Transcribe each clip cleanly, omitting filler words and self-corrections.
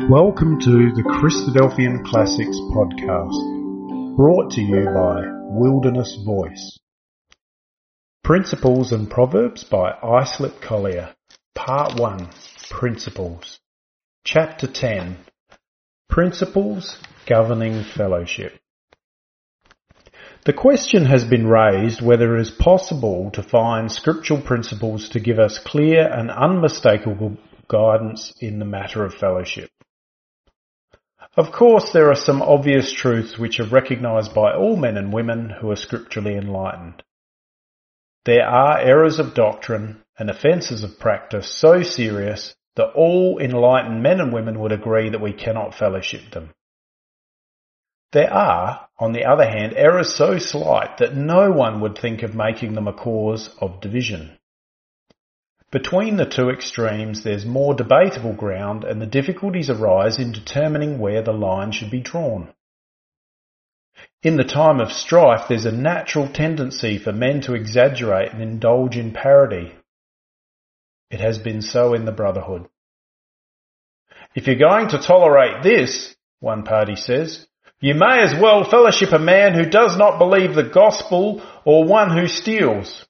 Welcome to the Christadelphian Classics podcast, brought to you by Wilderness Voice. Principles and Proverbs by Islip Collier, Part 1, Principles. Chapter 10, Principles Governing Fellowship. The question has been raised whether it is possible to find scriptural principles to give us clear and unmistakable guidance in the matter of fellowship. Of course, there are some obvious truths which are recognised by all men and women who are scripturally enlightened. There are errors of doctrine and offences of practice so serious that all enlightened men and women would agree that we cannot fellowship them. There are, on the other hand, errors so slight that no one would think of making them a cause of division. Between the two extremes there's more debatable ground, and the difficulties arise in determining where the line should be drawn. In the time of strife there's a natural tendency for men to exaggerate and indulge in parody. It has been so in the Brotherhood. If you're going to tolerate this, one party says, you may as well fellowship a man who does not believe the gospel or one who steals.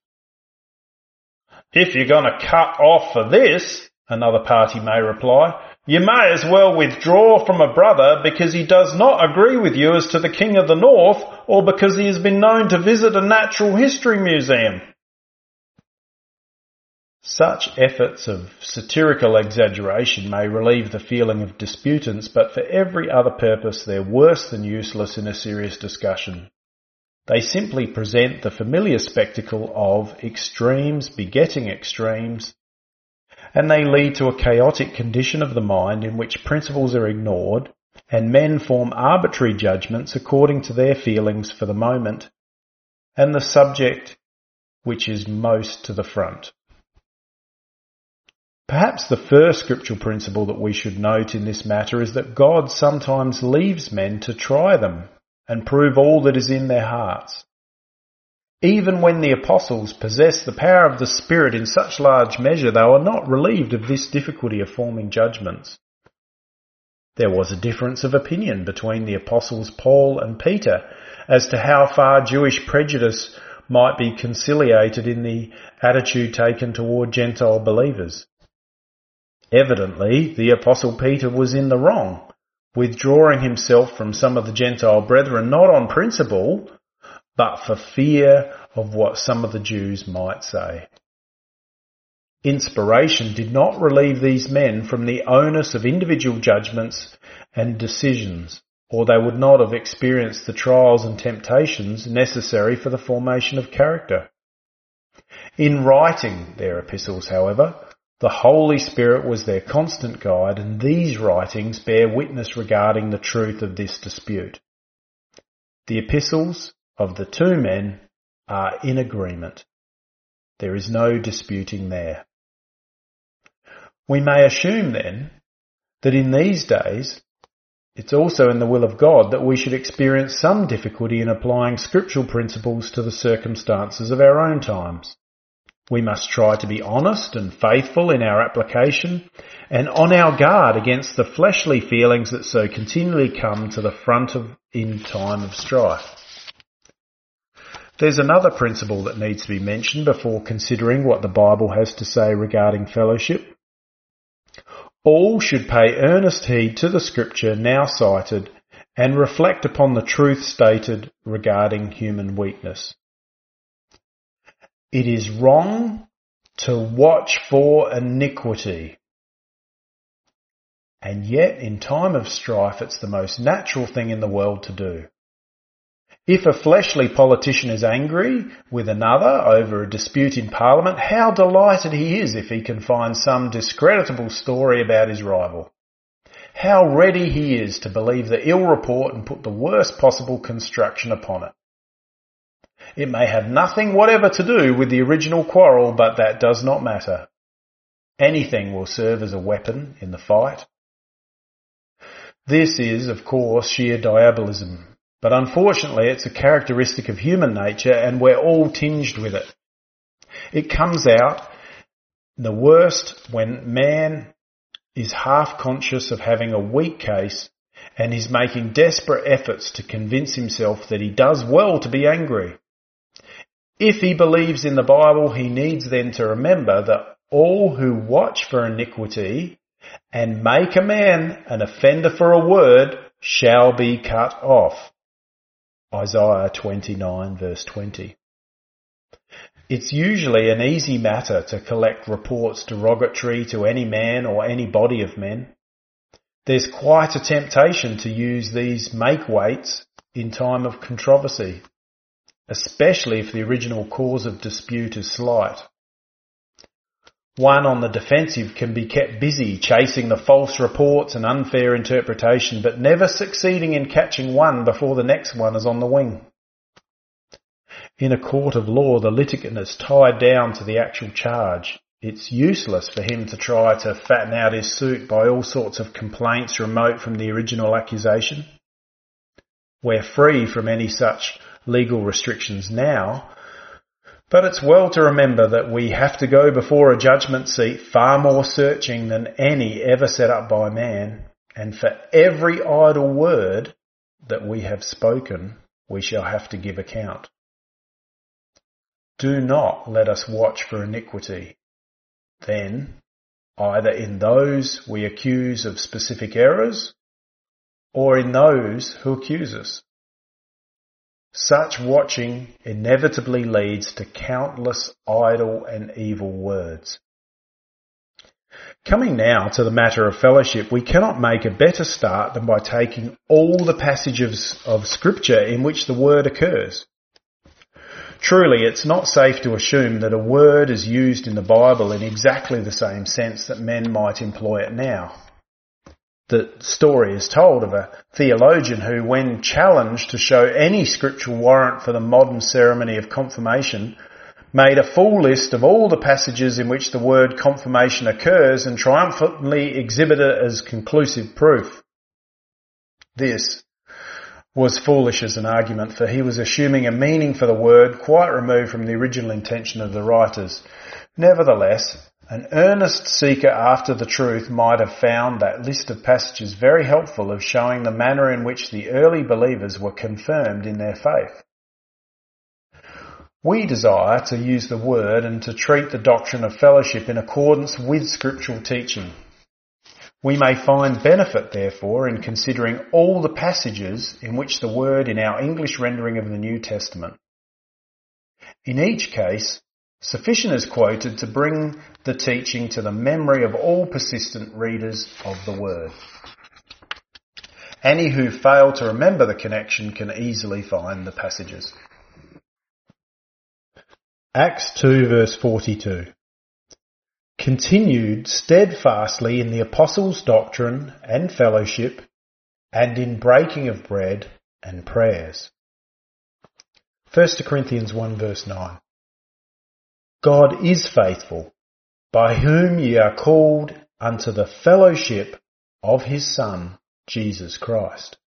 If you're going to cut off for this, another party may reply, you may as well withdraw from a brother because he does not agree with you as to the King of the North, or because he has been known to visit a natural history museum. Such efforts of satirical exaggeration may relieve the feeling of disputants, but for every other purpose they're worse than useless in a serious discussion. They simply present the familiar spectacle of extremes begetting extremes, and they lead to a chaotic condition of the mind in which principles are ignored and men form arbitrary judgments according to their feelings for the moment and the subject which is most to the front. Perhaps the first scriptural principle that we should note in this matter is that God sometimes leaves men to try them and prove all that is in their hearts. Even when the apostles possessed the power of the Spirit in such large measure, they were not relieved of this difficulty of forming judgments. There was a difference of opinion between the apostles Paul and Peter as to how far Jewish prejudice might be conciliated in the attitude taken toward Gentile believers. Evidently, the apostle Peter was in the wrong, withdrawing himself from some of the Gentile brethren not on principle, but for fear of what some of the Jews might say. Inspiration did not relieve these men from the onus of individual judgments and decisions, or they would not have experienced the trials and temptations necessary for the formation of character. In writing their epistles, however, the Holy Spirit was their constant guide, and these writings bear witness regarding the truth of this dispute. The epistles of the two men are in agreement. There is no disputing there. We may assume then that in these days it's also in the will of God that we should experience some difficulty in applying scriptural principles to the circumstances of our own times. We must try to be honest and faithful in our application and on our guard against the fleshly feelings that so continually come to the front in time of strife. There's another principle that needs to be mentioned before considering what the Bible has to say regarding fellowship. All should pay earnest heed to the scripture now cited and reflect upon the truth stated regarding human weakness. It is wrong to watch for iniquity. And yet, in time of strife, it's the most natural thing in the world to do. If a fleshly politician is angry with another over a dispute in Parliament, how delighted he is if he can find some discreditable story about his rival. How ready he is to believe the ill report and put the worst possible construction upon it. It may have nothing whatever to do with the original quarrel, but that does not matter. Anything will serve as a weapon in the fight. This is, of course, sheer diabolism, but unfortunately it's a characteristic of human nature and we're all tinged with it. It comes out the worst when man is half conscious of having a weak case and is making desperate efforts to convince himself that he does well to be angry. If he believes in the Bible, he needs then to remember that all who watch for iniquity and make a man an offender for a word shall be cut off. Isaiah 29 verse 20. It's usually an easy matter to collect reports derogatory to any man or any body of men. There's quite a temptation to use these make-weights in time of controversy, especially if the original cause of dispute is slight. One on the defensive can be kept busy chasing the false reports and unfair interpretation, but never succeeding in catching one before the next one is on the wing. In a court of law, the litigant is tied down to the actual charge. It's useless for him to try to fatten out his suit by all sorts of complaints remote from the original accusation. We're free from any such legal restrictions now, but it's well to remember that we have to go before a judgment seat far more searching than any ever set up by man, and for every idle word that we have spoken, we shall have to give account. Do not let us watch for iniquity. Then, either in those we accuse of specific errors, or in those who accuse us. Such watching inevitably leads to countless idle and evil words. Coming now to the matter of fellowship, we cannot make a better start than by taking all the passages of Scripture in which the word occurs. Truly, it's not safe to assume that a word is used in the Bible in exactly the same sense that men might employ it now. The story is told of a theologian who, when challenged to show any scriptural warrant for the modern ceremony of confirmation, made a full list of all the passages in which the word confirmation occurs and triumphantly exhibited it as conclusive proof. This was foolish as an argument, for he was assuming a meaning for the word quite removed from the original intention of the writers. Nevertheless, an earnest seeker after the truth might have found that list of passages very helpful of showing the manner in which the early believers were confirmed in their faith. We desire to use the word and to treat the doctrine of fellowship in accordance with scriptural teaching. We may find benefit, therefore, in considering all the passages in which the word in our English rendering of the New Testament. In each case, sufficient is quoted to bring the teaching to the memory of all persistent readers of the word. Any who fail to remember the connection can easily find the passages. Acts 2 verse 42. Continued steadfastly in the apostles' doctrine and fellowship, and in breaking of bread and prayers. 1 Corinthians 1 verse 9. God is faithful, by whom ye are called unto the fellowship of his Son, Jesus Christ.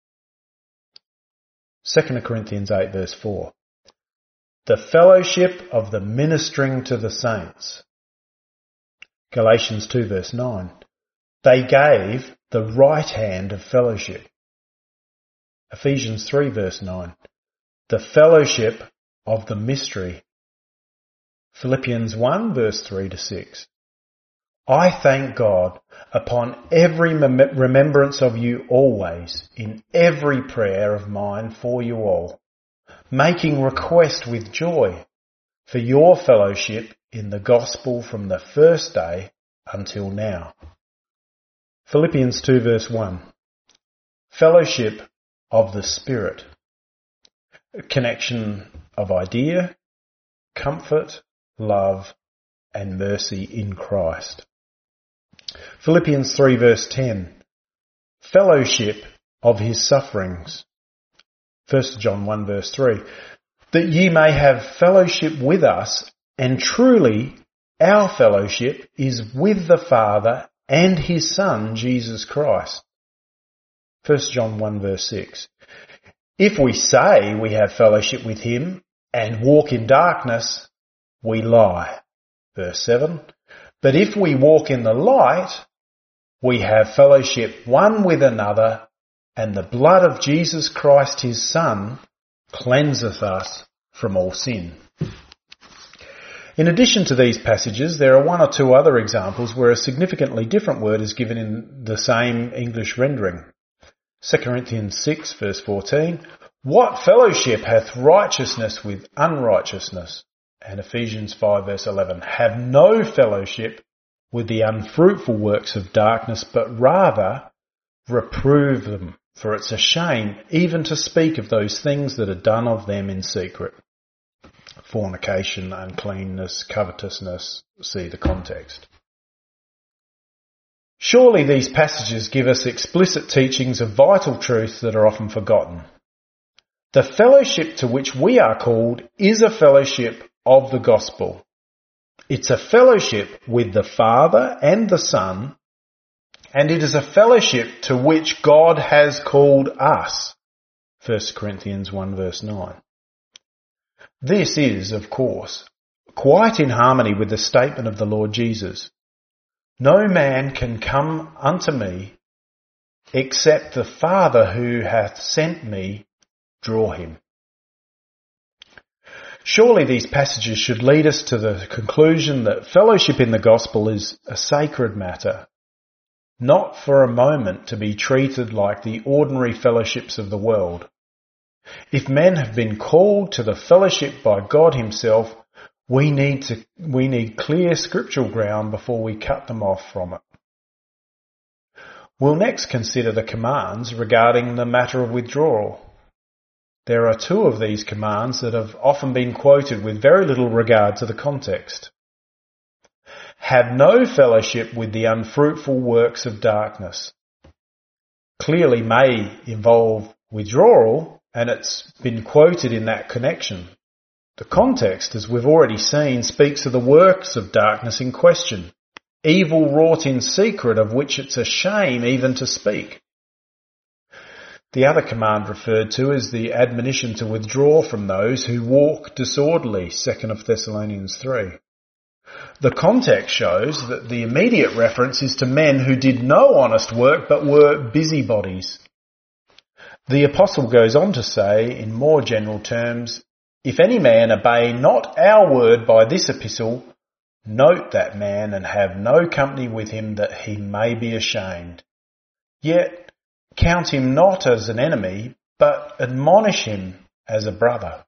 2 Corinthians 8 verse 4. The fellowship of the ministering to the saints. Galatians 2 verse 9. They gave the right hand of fellowship. Ephesians 3 verse 9. The fellowship of the mystery. Philippians 1 verse 3 to 6. I thank God upon every remembrance of you always, in every prayer of mine for you all, making request with joy for your fellowship in the gospel from the first day until now. Philippians 2 verse 1. Fellowship of the Spirit. A connection of idea, comfort, love, and mercy in Christ. Philippians 3 verse 10. Fellowship of his sufferings. 1 John 1 verse 3. That ye may have fellowship with us, and truly our fellowship is with the Father and his Son, Jesus Christ. 1 John 1 verse 6. If we say we have fellowship with him and walk in darkness, we lie. Verse 7. But if we walk in the light, We have fellowship one with another, and the blood of Jesus Christ his Son cleanseth us from all sin. In addition to these passages, there are one or two other examples where a significantly different word is given in the same English rendering. 2 Corinthians 6 verse 14, what fellowship hath righteousness with unrighteousness? And Ephesians 5 verse 11, have no fellowship with the unfruitful works of darkness, but rather reprove them, for it's a shame even to speak of those things that are done of them in secret. Fornication, uncleanness, covetousness, see the context. Surely these passages give us explicit teachings of vital truths that are often forgotten. The fellowship to which we are called is a fellowship of the gospel. It's a fellowship with the Father and the Son, and it is a fellowship to which God has called us. 1 Corinthians 1 verse 9. This is, of course, quite in harmony with the statement of the Lord Jesus. No man can come unto me except the Father who hath sent me draw him. Surely these passages should lead us to the conclusion that fellowship in the gospel is a sacred matter, not for a moment to be treated like the ordinary fellowships of the world. If men have been called to the fellowship by God himself, we need clear scriptural ground before we cut them off from it. We'll next consider the commands regarding the matter of withdrawal. There are two of these commands that have often been quoted with very little regard to the context. Have no fellowship with the unfruitful works of darkness. Clearly may involve withdrawal, and it's been quoted in that connection. The context, as we've already seen, speaks of the works of darkness in question, evil wrought in secret of which it's a shame even to speak. The other command referred to is the admonition to withdraw from those who walk disorderly, 2 Thessalonians 3. The context shows that the immediate reference is to men who did no honest work but were busybodies. The apostle goes on to say, in more general terms, if any man obey not our word by this epistle, note that man and have no company with him that he may be ashamed. Yet count him not as an enemy, but admonish him as a brother.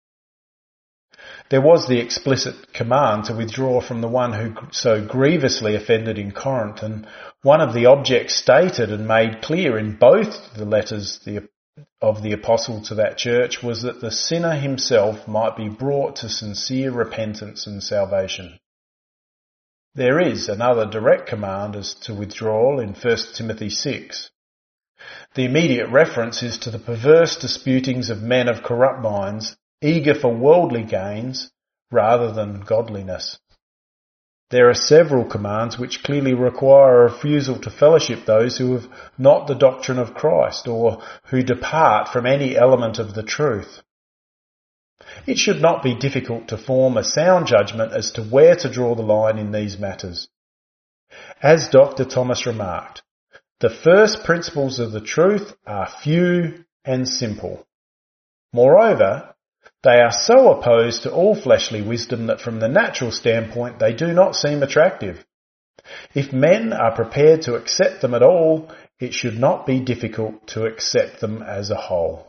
There was the explicit command to withdraw from the one who so grievously offended in Corinth, and one of the objects stated and made clear in both the letters of the apostle to that church was that the sinner himself might be brought to sincere repentance and salvation. There is another direct command as to withdrawal in 1 Timothy 6. The immediate reference is to the perverse disputings of men of corrupt minds, eager for worldly gains rather than godliness. There are several commands which clearly require a refusal to fellowship those who have not the doctrine of Christ or who depart from any element of the truth. It should not be difficult to form a sound judgment as to where to draw the line in these matters. As Dr. Thomas remarked, the first principles of the truth are few and simple. Moreover, they are so opposed to all fleshly wisdom that from the natural standpoint they do not seem attractive. If men are prepared to accept them at all, it should not be difficult to accept them as a whole.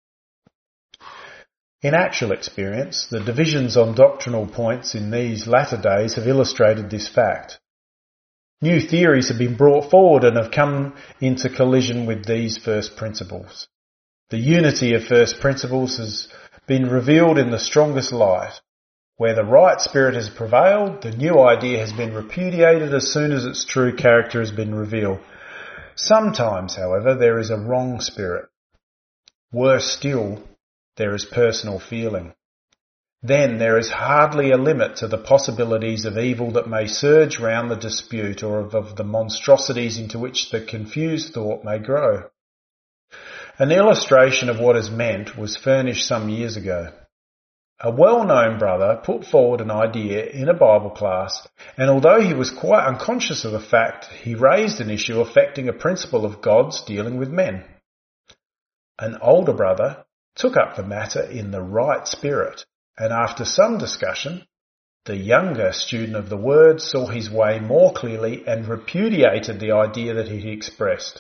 In actual experience, the divisions on doctrinal points in these latter days have illustrated this fact. New theories have been brought forward and have come into collision with these first principles. The unity of first principles has been revealed in the strongest light. Where the right spirit has prevailed, the new idea has been repudiated as soon as its true character has been revealed. Sometimes, however, there is a wrong spirit. Worse still, there is personal feeling. Then there is hardly a limit to the possibilities of evil that may surge round the dispute or of the monstrosities into which the confused thought may grow. An illustration of what is meant was furnished some years ago. A well-known brother put forward an idea in a Bible class, and although he was quite unconscious of the fact, he raised an issue affecting a principle of God's dealing with men. An older brother took up the matter in the right spirit, and after some discussion, the younger student of the Word saw his way more clearly and repudiated the idea that he expressed.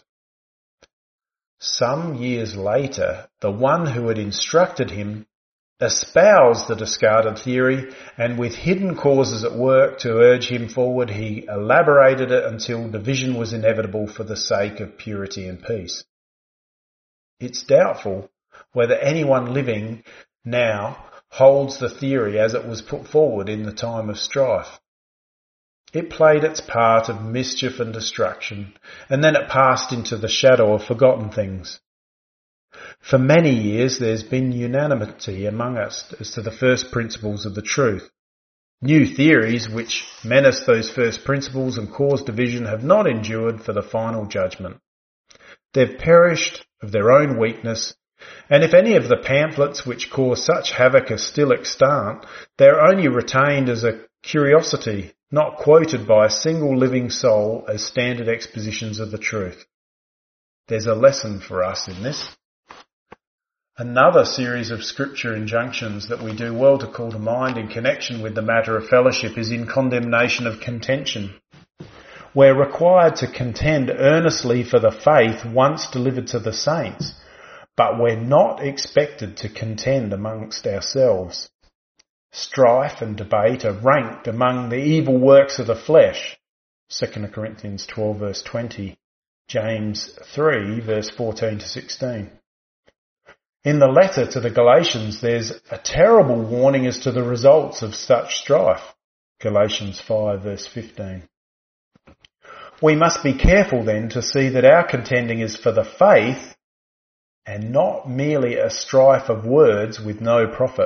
Some years later, the one who had instructed him espoused the discarded theory, and with hidden causes at work to urge him forward, he elaborated it until division was inevitable for the sake of purity and peace. It's doubtful whether anyone living now holds the theory as it was put forward in the time of strife. It played its part of mischief and destruction, and then it passed into the shadow of forgotten things. For many years there's been unanimity among us as to the first principles of the truth. New theories which menace those first principles and cause division have not endured for the final judgment. They've perished of their own weakness, and if any of the pamphlets which cause such havoc are still extant, they're only retained as a curiosity, not quoted by a single living soul as standard expositions of the truth. There's a lesson for us in this. Another series of scripture injunctions that we do well to call to mind in connection with the matter of fellowship is in condemnation of contention. We're required to contend earnestly for the faith once delivered to the saints, but we're not expected to contend amongst ourselves. Strife and debate are ranked among the evil works of the flesh. 2 Corinthians 12 verse 20, James 3 verse 14 to 16. In the letter to the Galatians, there's a terrible warning as to the results of such strife. Galatians 5 verse 15. We must be careful then to see that our contending is for the faith and not merely a strife of words with no profit.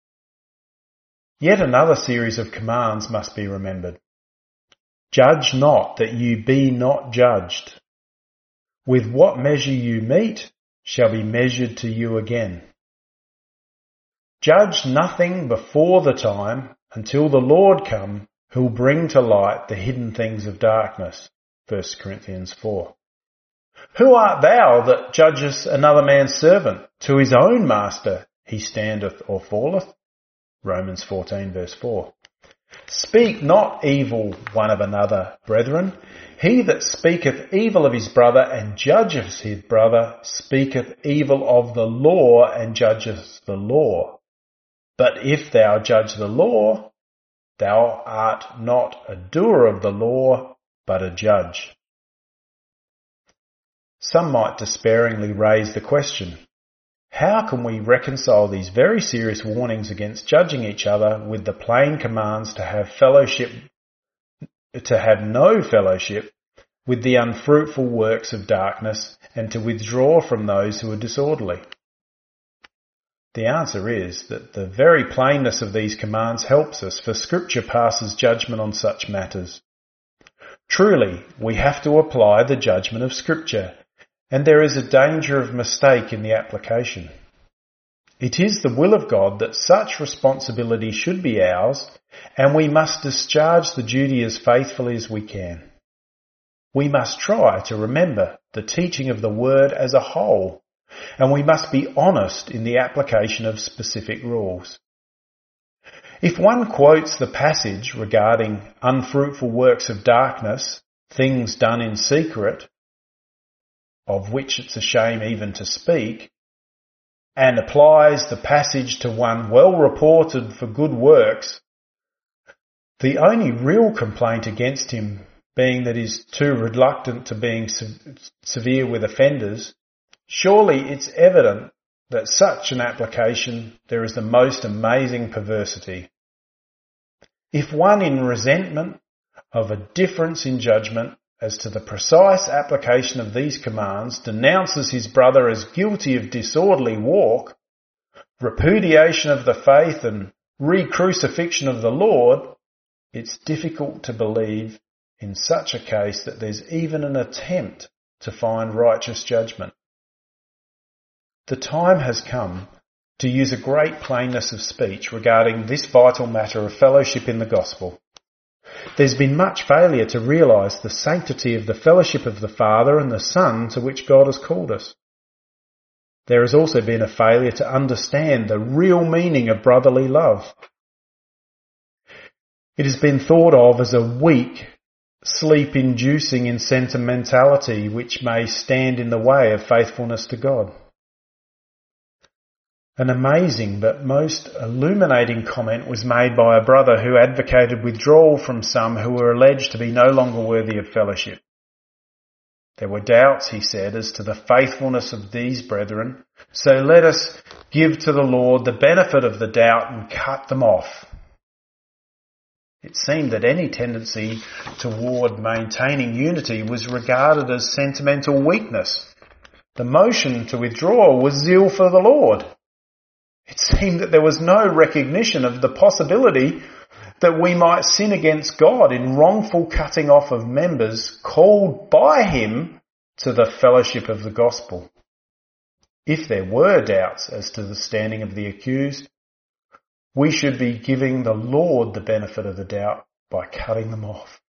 Yet another series of commands must be remembered. Judge not that you be not judged. With what measure you meet shall be measured to you again. Judge nothing before the time until the Lord come, who will bring to light the hidden things of darkness. 1 Corinthians 4. Who art thou that judgest another man's servant? To his own master he standeth or falleth. Romans 14 verse 4. Speak not evil one of another, brethren. He that speaketh evil of his brother and judgeth his brother speaketh evil of the law and judgeth the law. But if thou judge the law, thou art not a doer of the law, but a judge. Some might despairingly raise the question, how can we reconcile these very serious warnings against judging each other with the plain commands to have no fellowship with the unfruitful works of darkness and to withdraw from those who are disorderly? The answer is that the very plainness of these commands helps us, for Scripture passes judgment on such matters. Truly, we have to apply the judgment of Scripture, and there is a danger of mistake in the application. It is the will of God that such responsibility should be ours, and we must discharge the duty as faithfully as we can. We must try to remember the teaching of the Word as a whole, and we must be honest in the application of specific rules. If one quotes the passage regarding unfruitful works of darkness, things done in secret, of which it's a shame even to speak, and applies the passage to one well reported for good works, the only real complaint against him being that he's too reluctant to being severe with offenders, surely it's evident that such an application there is the most amazing perversity. If one in resentment of a difference in judgment as to the precise application of these commands denounces his brother as guilty of disorderly walk, repudiation of the faith and re-crucifixion of the Lord, it's difficult to believe in such a case that there's even an attempt to find righteous judgment. The time has come to use a great plainness of speech regarding this vital matter of fellowship in the gospel. There's been much failure to realise the sanctity of the fellowship of the Father and the Son to which God has called us. There has also been a failure to understand the real meaning of brotherly love. It has been thought of as a weak, sleep-inducing insentimentality which may stand in the way of faithfulness to God. An amazing but most illuminating comment was made by a brother who advocated withdrawal from some who were alleged to be no longer worthy of fellowship. There were doubts, he said, as to the faithfulness of these brethren, so let us give to the Lord the benefit of the doubt and cut them off. It seemed that any tendency toward maintaining unity was regarded as sentimental weakness. The motion to withdraw was zeal for the Lord. It seemed that there was no recognition of the possibility that we might sin against God in wrongful cutting off of members called by him to the fellowship of the gospel. If there were doubts as to the standing of the accused, we should be giving the Lord the benefit of the doubt by cutting them off.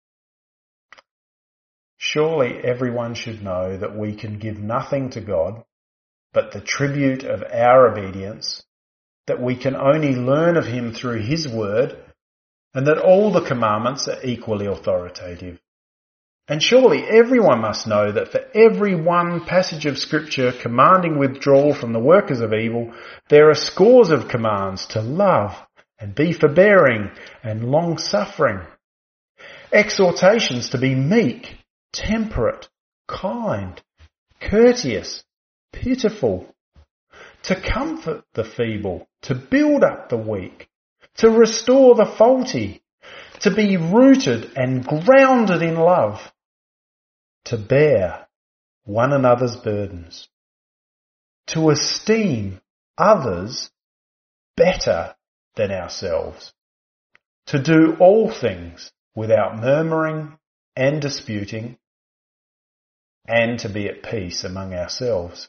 Surely everyone should know that we can give nothing to God but the tribute of our obedience, that we can only learn of him through his word, and that all the commandments are equally authoritative. And surely everyone must know that for every one passage of Scripture commanding withdrawal from the workers of evil, there are scores of commands to love and be forbearing and long-suffering. Exhortations to be meek, temperate, kind, courteous, pitiful, to comfort the feeble, to build up the weak, to restore the faulty, to be rooted and grounded in love, to bear one another's burdens, to esteem others better than ourselves, to do all things without murmuring and disputing, and to be at peace among ourselves.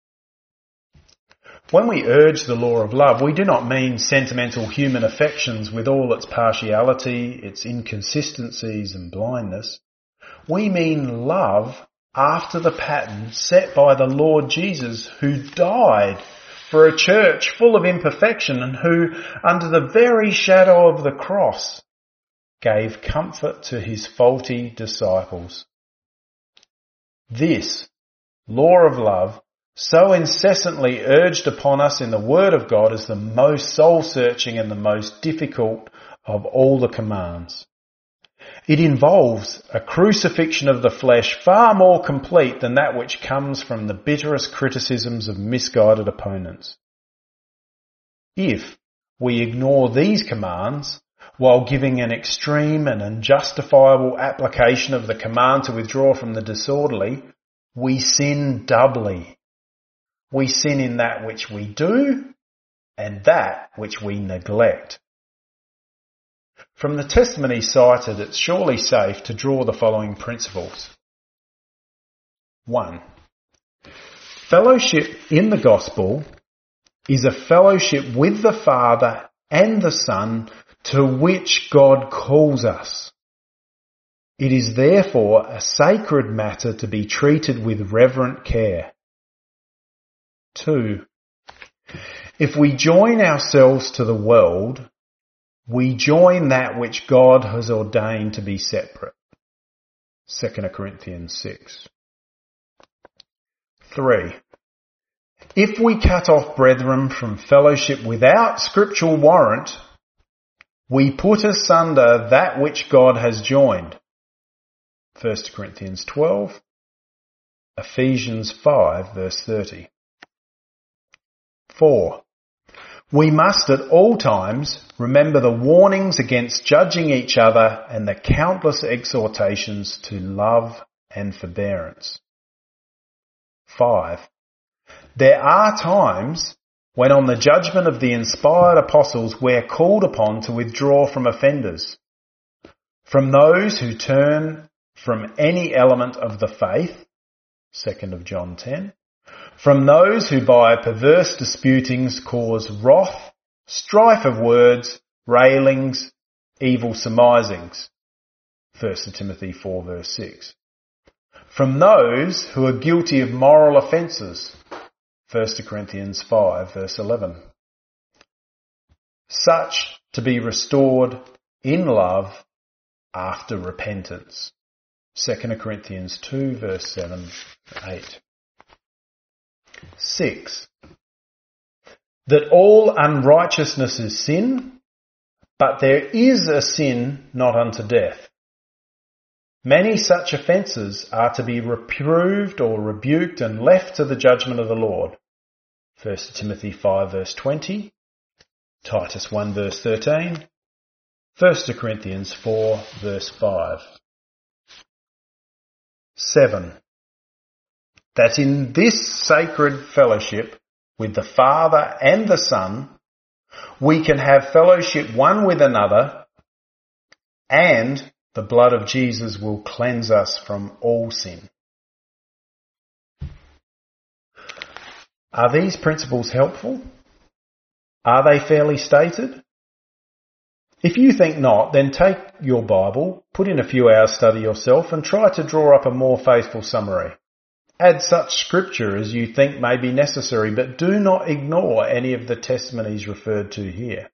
When we urge the law of love, we do not mean sentimental human affections with all its partiality, its inconsistencies and blindness. We mean love after the pattern set by the Lord Jesus, who died for a church full of imperfection and who, under the very shadow of the cross, gave comfort to his faulty disciples. This law of love, so incessantly urged upon us in the Word of God, is the most soul-searching and the most difficult of all the commands. It involves a crucifixion of the flesh far more complete than that which comes from the bitterest criticisms of misguided opponents. If we ignore these commands while giving an extreme and unjustifiable application of the command to withdraw from the disorderly, we sin doubly. We sin in that which we do and that which we neglect. From the testimony cited, it's surely safe to draw the following principles. 1. Fellowship in the gospel is a fellowship with the Father and the Son to which God calls us. It is therefore a sacred matter to be treated with reverent care. 2. If we join ourselves to the world, we join that which God has ordained to be separate. 2 Corinthians 6. 3. If we cut off brethren from fellowship without scriptural warrant, we put asunder that which God has joined. 1 Corinthians 12, Ephesians 5 verse 30. 4. We must at all times remember the warnings against judging each other and the countless exhortations to love and forbearance. 5. There are times when on the judgment of the inspired apostles we're called upon to withdraw from offenders, from those who turn from any element of the faith, 2 John 10, from those who by perverse disputings cause wrath, strife of words, railings, evil surmisings. 1 Timothy 4 verse 6. From those who are guilty of moral offences. 1 Corinthians 5 verse 11. Such to be restored in love after repentance. 2 Corinthians 2 verse 7 and 8. 6. That all unrighteousness is sin, but there is a sin not unto death. Many such offences are to be reproved or rebuked and left to the judgment of the Lord. 1 Timothy 5 verse 20, Titus 1 verse 13, 1 Corinthians 4 verse 5. 7. That in this sacred fellowship with the Father and the Son, we can have fellowship one with another, and the blood of Jesus will cleanse us from all sin. Are these principles helpful? Are they fairly stated? If you think not, then take your Bible, put in a few hours study yourself, and try to draw up a more faithful summary. Add such scripture as you think may be necessary, but do not ignore any of the testimonies referred to here.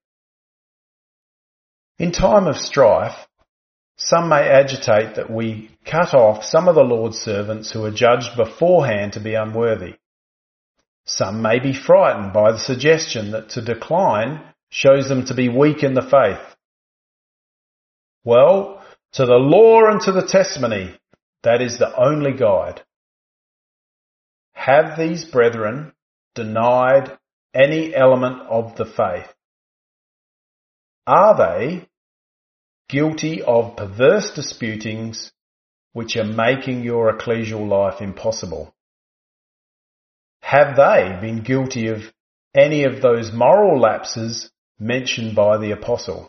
In time of strife, some may agitate that we cut off some of the Lord's servants who are judged beforehand to be unworthy. Some may be frightened by the suggestion that to decline shows them to be weak in the faith. Well, to the law and to the testimony, that is the only guide. Have these brethren denied any element of the faith? Are they guilty of perverse disputings which are making your ecclesial life impossible? Have they been guilty of any of those moral lapses mentioned by the apostle?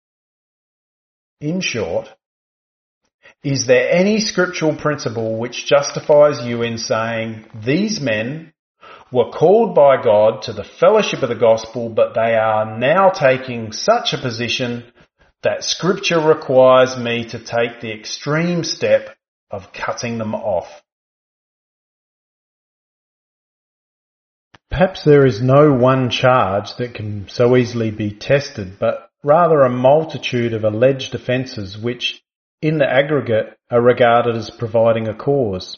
In short, is there any scriptural principle which justifies you in saying these men were called by God to the fellowship of the gospel, but they are now taking such a position that scripture requires me to take the extreme step of cutting them off? Perhaps there is no one charge that can so easily be tested, but rather a multitude of alleged offences which, in the aggregate, are regarded as providing a cause.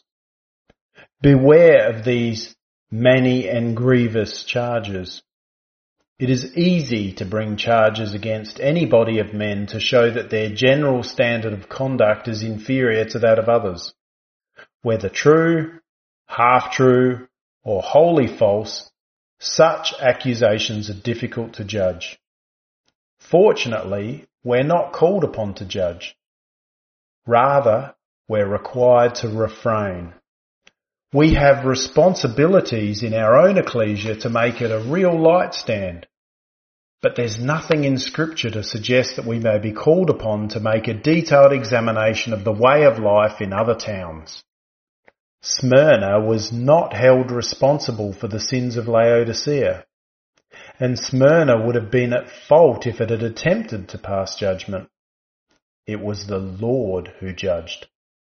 Beware of these many and grievous charges. It is easy to bring charges against any body of men to show that their general standard of conduct is inferior to that of others. Whether true, half-true, or wholly false, such accusations are difficult to judge. Fortunately, we're not called upon to judge. Rather, we're required to refrain. We have responsibilities in our own ecclesia to make it a real light stand. But there's nothing in Scripture to suggest that we may be called upon to make a detailed examination of the way of life in other towns. Smyrna was not held responsible for the sins of Laodicea, and Smyrna would have been at fault if it had attempted to pass judgment. It was the Lord who judged.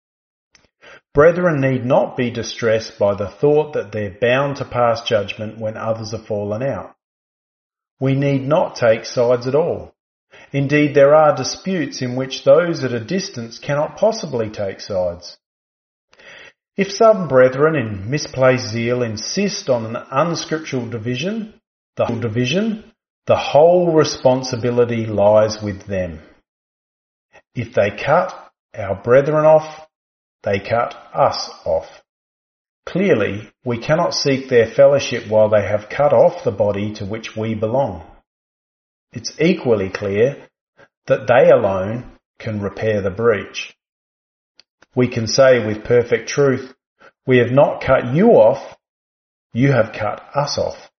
Brethren need not be distressed by the thought that they're bound to pass judgment when others have fallen out. We need not take sides at all. Indeed, there are disputes in which those at a distance cannot possibly take sides. If some brethren in misplaced zeal insist on an unscriptural division, the whole responsibility lies with them. If they cut our brethren off, they cut us off. Clearly, we cannot seek their fellowship while they have cut off the body to which we belong. It's equally clear that they alone can repair the breach. We can say with perfect truth, we have not cut you off, you have cut us off.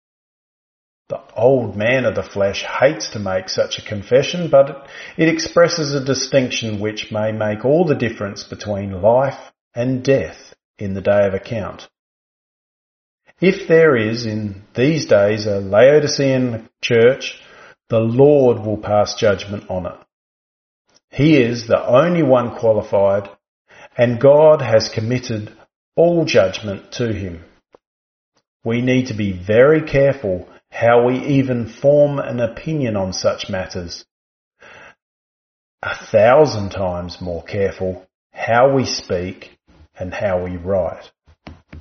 The old man of the flesh hates to make such a confession, but it expresses a distinction which may make all the difference between life and death in the day of account. If there is in these days a Laodicean church, the Lord will pass judgment on it. He is the only one qualified, and God has committed all judgment to him. We need to be very careful how we even form an opinion on such matters. 1,000 times more careful how we speak and how we write.